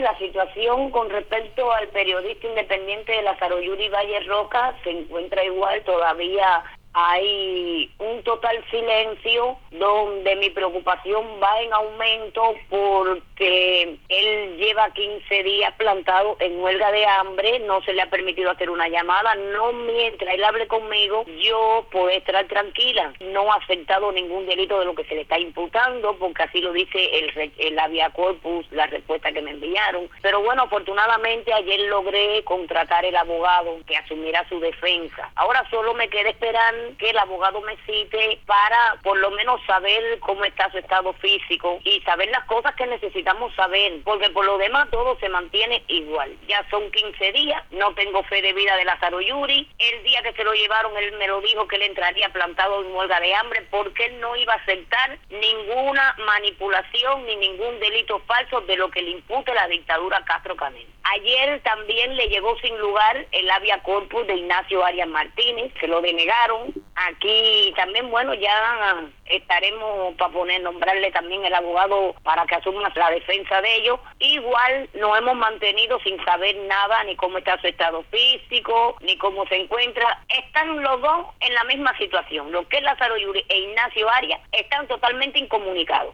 La situación con respecto al periodista independiente de Lázaro Yuri Valle Roca se encuentra igual. Todavía hay un total silencio donde mi preocupación va en aumento porque él lleva 15 días plantado en huelga de hambre, no se le ha permitido hacer una llamada, no mientras él hable conmigo yo puedo estar tranquila, no ha aceptado ningún delito de lo que se le está imputando porque así lo dice el habeas corpus, la respuesta que me enviaron, pero bueno, afortunadamente ayer logré contratar el abogado que asumirá su defensa. Ahora solo me queda esperar que el abogado me cite para por lo menos saber cómo está su estado físico y saber las cosas que necesitamos saber, porque por lo demás todo se mantiene igual. Ya son 15 días, no tengo fe de vida de Lázaro Yuri. El día que se lo llevaron él me lo dijo que él entraría plantado en huelga de hambre porque él no iba a aceptar ninguna manipulación ni ningún delito falso de lo que le impute la dictadura Castro Canel. Ayer también le llegó sin lugar el habeas corpus de Ignacio Arias Martínez, se lo denegaron. Aquí también, bueno, ya estaremos para nombrarle también el abogado para que asuma la defensa de ellos. Igual nos hemos mantenido sin saber nada, ni cómo está su estado físico, ni cómo se encuentra. Están los dos en la misma situación. Lo que es Lázaro Yuri e Ignacio Arias están totalmente incomunicados.